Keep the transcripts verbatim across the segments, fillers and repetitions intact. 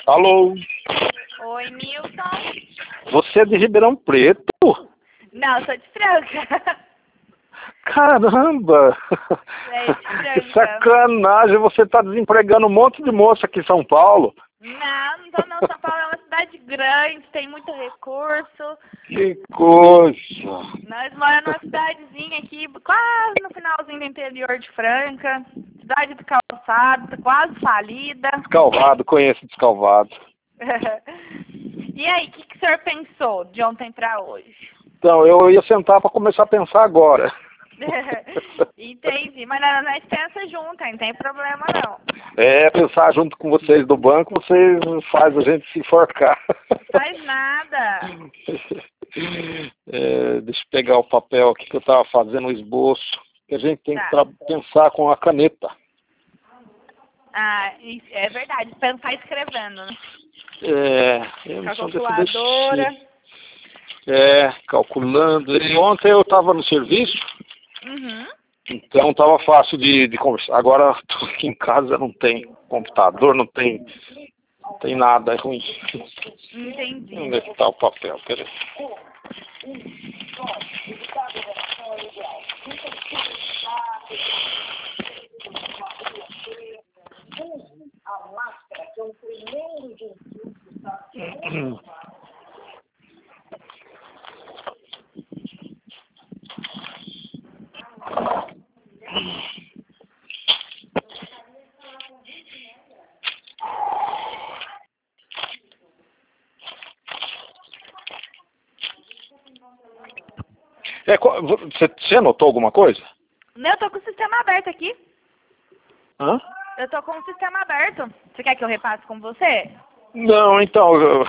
Alô? Oi, Milton. Você é de Ribeirão Preto? Não, sou de Franca. Caramba! É de Franca. Que sacanagem, você está desempregando um monte de moça aqui em São Paulo. Não, não tô não. São Paulo é uma cidade grande, tem muito recurso. Que coisa! Nós moramos numa cidadezinha aqui, quase no finalzinho do interior de Franca. Cidade do Calçado, tá quase falida. Descalvado, conheço Descalvado. E aí, o que, que o senhor pensou de ontem para hoje? Então, eu ia sentar para começar a pensar agora. Entendi, mas nós, nós pensa junto, não tem problema não. É, pensar junto com vocês do banco, vocês fazem a gente se enforcar. Faz nada. É, deixa eu pegar o papel aqui que eu estava fazendo o esboço. Que a gente tem Tá. que pensar com a caneta. Ah, isso é verdade, pensar escrevendo, né? É, eu Com não a sou desse calculadora. desse- É, calculando. E ontem eu estava no serviço, Uhum. então estava fácil de, de conversar. Agora estou aqui em casa, não tem computador, não tem, não tem nada, é ruim. Entendi. Onde é que está o papel? Peraí. É, qual- você, você anotou alguma coisa? Não, eu tô com o sistema aberto aqui. Hã? Eu tô com o sistema aberto. Você quer que eu repasse com você? Não, então, eu-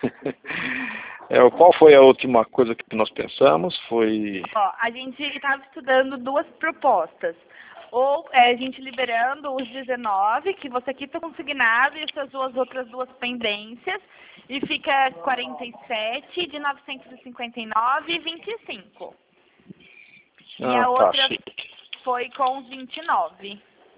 é, qual foi a última coisa que nós pensamos? Foi... Ó, a gente estava estudando duas propostas. Ou é, a gente liberando os dezenove, que você quita consignado, e essas duas outras duas pendências, e fica quarenta e sete de novecentos e cinquenta e nove e vinte e cinco. E Ah, a tá, outra chique. foi com os vinte e nove.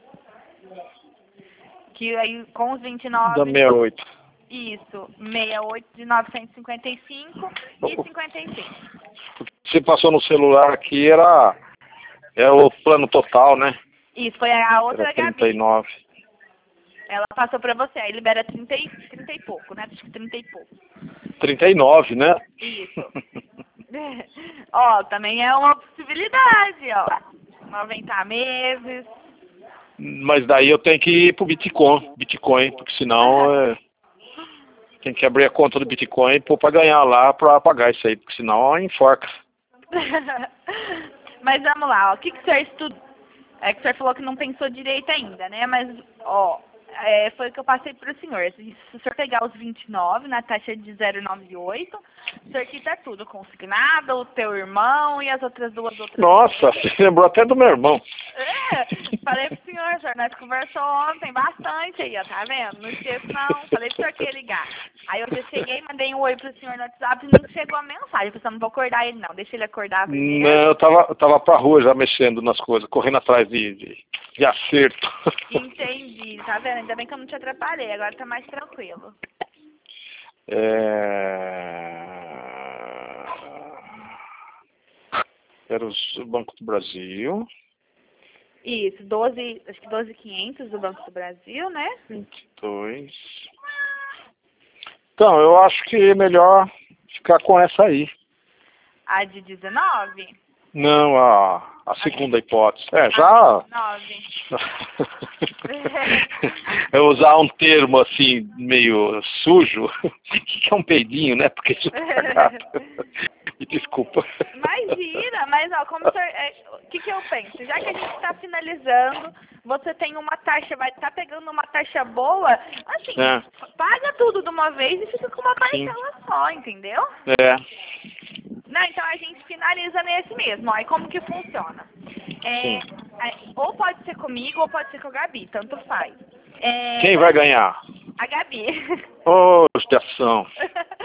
Que aí com os vinte e nove. Da meia oito. Isso, sessenta e oito de novecentos e cinquenta e cinco e cinquenta e cinco. O que você passou no celular aqui era, era o plano total, né? Isso, foi a outra Era trinta e Gabi. nove. Ela passou pra você, aí libera trinta e, trinta e pouco, né? Acho que trinta e pouco. trinta e nove, né? Isso. Ó, também é uma possibilidade, ó. noventa meses. Mas daí eu tenho que ir pro Bitcoin, Bitcoin, porque senão é, tem que abrir a conta do Bitcoin e pôr pra ganhar lá pra pagar isso aí, porque senão enforca. Mas vamos lá, ó. O que, que o senhor estudou? É que o senhor falou que não pensou direito ainda, né? Mas, ó, é, foi o que eu passei para o senhor. Se, se o senhor pegar os vinte e nove na taxa de zero vírgula noventa e oito, o senhor quita tudo, consignado, o teu irmão e as outras duas outras. Nossa, você lembrou até do meu irmão. É, falei pro senhor, senhor, nós conversamos ontem bastante aí, ó, tá vendo? Não esqueço não, falei pro senhor que ia ligar. Aí eu já cheguei, mandei um oi pro senhor no WhatsApp e não chegou a mensagem. Eu falei, não vou acordar ele não, deixa ele acordar primeiro. Não, eu tava, eu tava pra rua já mexendo nas coisas, correndo atrás de, de, de acerto. Entendi, tá vendo? Ainda bem que eu não te atrapalhei, agora tá mais tranquilo. É... Era o Banco do Brasil. Isso, doze, acho que doze mil e quinhentos do Banco do Brasil, né? vinte e dois. Então, eu acho que é melhor ficar com essa aí. A de dezenove? Não, a, a segunda hipótese. É, A já... dezenove. Eu usar um termo assim, meio sujo, que é um peidinho, né? Porque isso é gato. Me desculpa. Imagina, mas ó, como o senhor, é, o que que eu penso? Já que a gente está finalizando, você tem uma taxa, vai estar pegando uma taxa boa, assim, É. paga tudo de uma vez e fica com uma Sim. parcela só, entendeu? É. Não, então a gente finaliza nesse mesmo, ó, e como que funciona? É, é, ou pode ser comigo ou pode ser com a Gabi, tanto faz. É, Quem vai ganhar? A Gabi. Ô, judiação.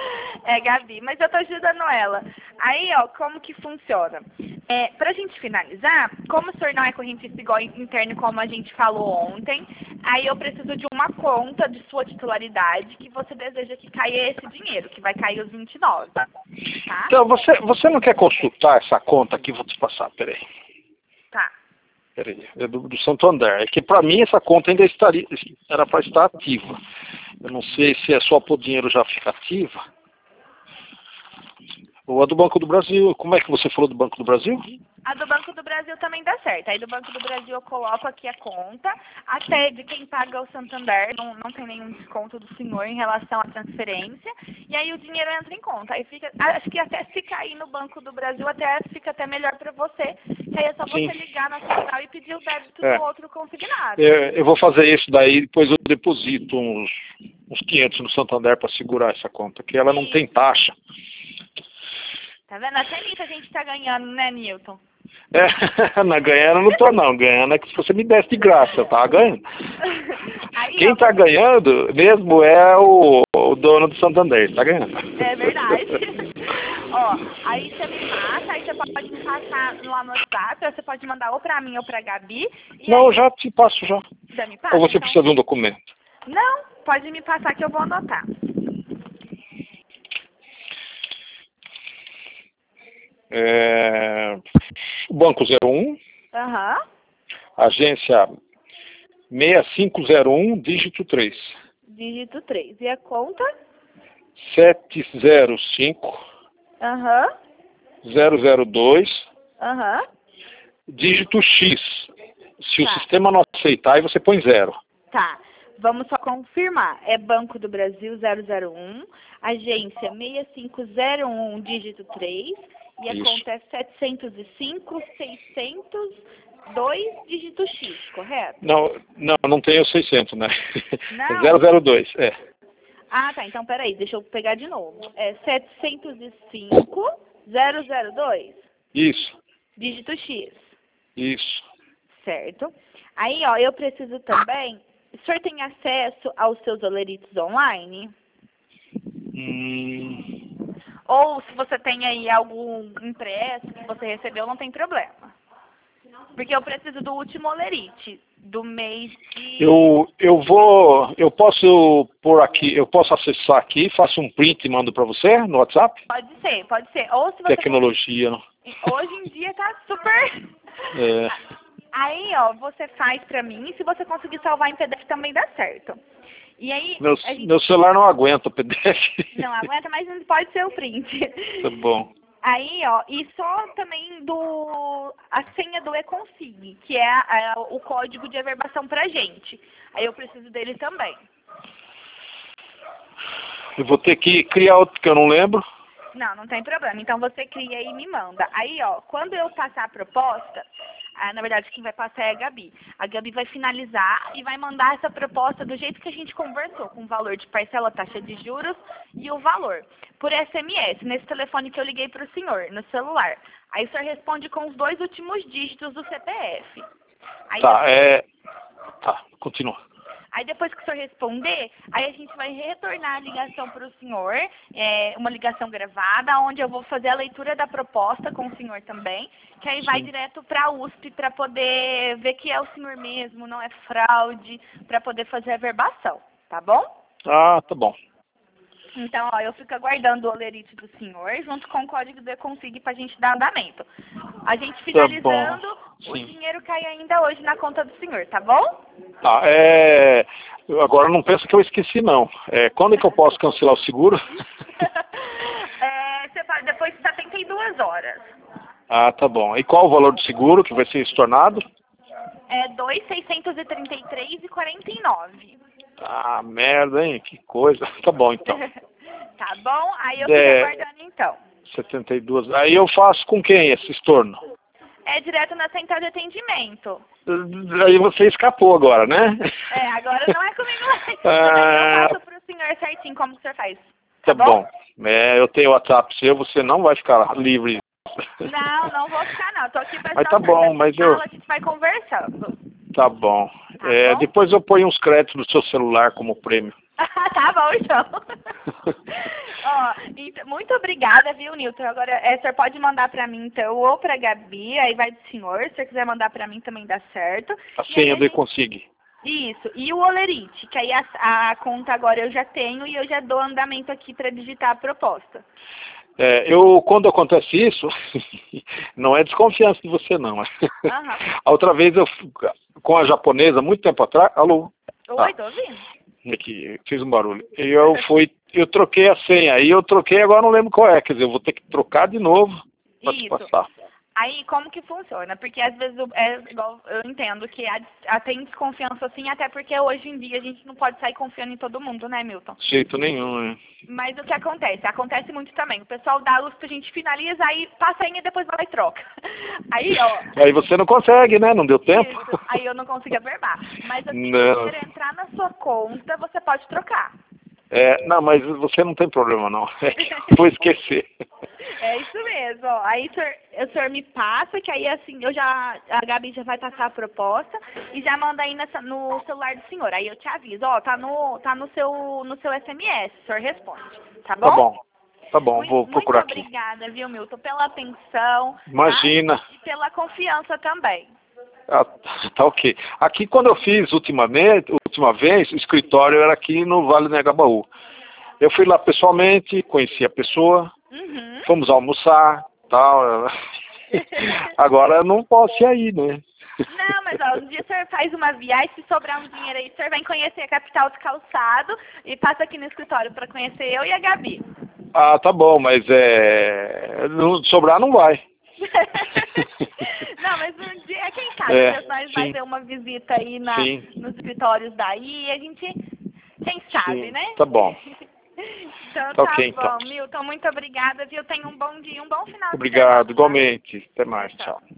É, Gabi, mas eu tô ajudando ela. Aí, ó, como que funciona? É, pra gente finalizar, como o senhor não é correntista igual interno como a gente falou ontem, aí eu preciso de uma conta de sua titularidade que você deseja que caia esse dinheiro, que vai cair os vinte e nove, tá? Então, você, você não quer consultar essa conta aqui? Vou te passar, peraí. Tá. Peraí, é do, do Santander. É que para mim essa conta ainda estaria, era para estar ativa. Eu não sei se é só por dinheiro já fica ativa. Ou a do Banco do Brasil. Como é que você falou do Banco do Brasil? A do Banco do Brasil também dá certo. Aí do Banco do Brasil eu coloco aqui a conta, até de quem paga o Santander, não, não tem nenhum desconto do senhor em relação à transferência, e aí o dinheiro entra em conta. Aí fica, acho que até se cair no Banco do Brasil, até fica até melhor para você, que aí é só Sim. você ligar na central e pedir o débito É. do outro consignado. É, eu vou fazer isso daí, depois eu deposito uns, uns quinhentos no Santander para segurar essa conta, que ela não Isso. tem taxa. Tá vendo? Até nisso a gente tá ganhando, né, Newton? É, não ganhando eu não tô não, ganhando é que se você me desse de graça, eu tava ganhando. Aí, Quem ó, tá ganhando mesmo é o, o dono do Santander, tá ganhando. É verdade. Ó, aí você me passa, aí você pode me passar lá no WhatsApp, ou você pode mandar ou pra mim ou pra Gabi. E Não, aí, eu já te passo já. já me passa? Ou você Então, precisa de um documento? não, pode me passar que eu vou anotar. É, Banco zero um, Aham. agência seis cinco zero um, dígito três. Dígito três. E a conta? sete zero cinco, Aham. zero zero dois, Aham. dígito X. Se Tá. o sistema não aceitar, aí você põe zero. Tá. Vamos só confirmar. É Banco do Brasil zero zero um, agência seis cinco zero um, dígito três, e a Isso. conta é setecentos e cinco, seiscentos, dois, dígito X, correto? Não, não, não tem o seiscentos, né? Não. zero zero dois, é. Ah, tá. Então, peraí. Deixa eu pegar de novo. É setecentos e cinco, zero zero dois, Isso, dígito X, isso. certo? Aí, ó, eu preciso também... O senhor tem acesso aos seus oleritos online? Hum, Ou se você tem aí algum impresso que você recebeu, não tem problema. Porque eu preciso do último olerite, do mês de... eu, eu vou, eu posso pôr aqui, eu posso acessar aqui, faço um print e mando para você no WhatsApp? Pode ser, pode ser. Ou se você... Tecnologia, não? Hoje em dia tá super... É. Aí, ó, você faz pra mim, e se você conseguir salvar em P D F também dá certo. E aí... Meu, a gente... meu celular não aguenta o P D F. Não aguenta, mas não pode ser o print. Tá bom. Aí, ó, e só também do... a senha do eConsig, que é a, a, o código de averbação pra gente. Aí eu preciso dele também. Eu vou ter que criar outro que eu não lembro. Não, não tem problema. Então você cria e me manda. Aí, ó, quando eu passar a proposta, ah, na verdade quem vai passar é a Gabi. A Gabi vai finalizar e vai mandar essa proposta do jeito que a gente conversou, com o valor de parcela, taxa de juros e o valor. Por S M S, nesse telefone que eu liguei para o senhor, no celular. Aí o senhor responde com os dois últimos dígitos do C P F. Aí Tá, eu... é... Tá, continua. Aí depois que o senhor responder, aí a gente vai retornar a ligação para o senhor, é, uma ligação gravada, onde eu vou fazer a leitura da proposta com o senhor também, que aí vai Sim. direto para a U S P para poder ver que é o senhor mesmo, não é fraude, para poder fazer a verbação, tá bom? Ah, tá bom. Então, ó, eu fico aguardando o olerite do senhor, junto com o código do eConsig para a gente dar andamento. A gente finalizando, bom. o Sim. dinheiro cai ainda hoje na conta do senhor, tá bom? Tá, é... Agora não pensa que eu esqueci, não. É, quando é que eu posso cancelar o seguro? é, você fala, depois de setenta e duas horas. Ah, tá bom. E qual o valor do seguro que vai ser estornado? É dois mil seiscentos e trinta e três reais e quarenta e nove. Ah, merda, hein? Que coisa. Tá bom, então. Tá bom? Aí eu É. fico aguardando, então. setenta e duas. Aí eu faço com quem esse estorno? É direto na central de atendimento. Aí você escapou agora, né? É, agora não é comigo mais. Ah. Eu faço pro senhor certinho como que o senhor faz. Tá Tá bom? bom. É, eu tenho o WhatsApp seu, você não vai ficar livre. Não, não vou ficar não. Tô aqui pra Mas ajudar tá o senhor. bom, A gente mas eu- fala, a gente vai conversando. Tá bom. Tá É, bom? depois eu ponho uns créditos no seu celular como prêmio. Tá bom, então. Ó, então, muito obrigada, viu, Nilton? Agora, é, o senhor pode mandar pra mim, então, ou pra Gabi, aí vai do senhor. Se o senhor quiser mandar pra mim, também dá certo. A E aí senha a do gente... Econsigue. Isso. E o Olerite, que aí a, a conta agora eu já tenho e eu já dou andamento aqui pra digitar a proposta. É, eu, quando acontece isso, não é desconfiança de você, não. Uhum. A outra vez, eu com a japonesa, muito tempo atrás... Alô? Oi, Ah, tô ouvindo. aqui, fiz um barulho. E eu fui, eu troquei a senha. Aí eu troquei, agora não lembro qual é. Quer dizer, eu vou ter que trocar de novo para te Isso. passar. Aí, como que funciona? Porque às vezes, o- é igual, eu entendo que há, há- tem desconfiança assim, até porque hoje em dia a gente não pode sair confiando em todo mundo, né, Milton? De jeito nenhum, né? Mas o que acontece? Acontece muito também. O pessoal dá a luz pra gente, finaliza, aí passa ainda e depois vai lá e troca. Aí, ó. Aí você não consegue, né? Não deu tempo. Isso, aí eu não consigo averbar. Mas assim que Não. o dinheiro entrar na sua conta, você pode trocar. É, não, mas você não tem problema, não. É que eu vou esquecer. É isso mesmo, ó. Aí o senhor, o senhor me passa, que aí assim, eu já, a Gabi já vai passar a proposta e já manda aí nessa, no celular do senhor. Aí eu te aviso, ó, tá no, tá no seu, no seu S M S, o senhor responde, tá bom? Tá bom. Tá bom, Muito, vou procurar muito aqui. obrigada, viu, Milton, pela atenção. Imagina. Tá? E pela confiança também. Ah, tá ok. Aqui, quando eu fiz ultimamente, última vez, o escritório era aqui no Vale do Negabaú. Eu fui lá pessoalmente, conheci a pessoa, Uhum. fomos almoçar, tal. Agora eu não posso ir aí, né? Não, mas ó, um dia o senhor faz uma viagem, se sobrar um dinheiro aí, o senhor vem conhecer a capital do calçado e passa aqui no escritório para conhecer eu e a Gabi. Ah, tá bom, mas é... não, sobrar não vai. Não, mas um dia, quem sabe, É, nós sim. vai ter uma visita aí na, Sim. nos escritórios daí e a gente, quem sabe, Sim, né? tá bom. Então Tá tá ok, bom, então. Milton, muito obrigada, viu? Tenha um bom dia, um bom final de semana. Obrigado, igualmente. Até mais, Tchau, tchau. tchau.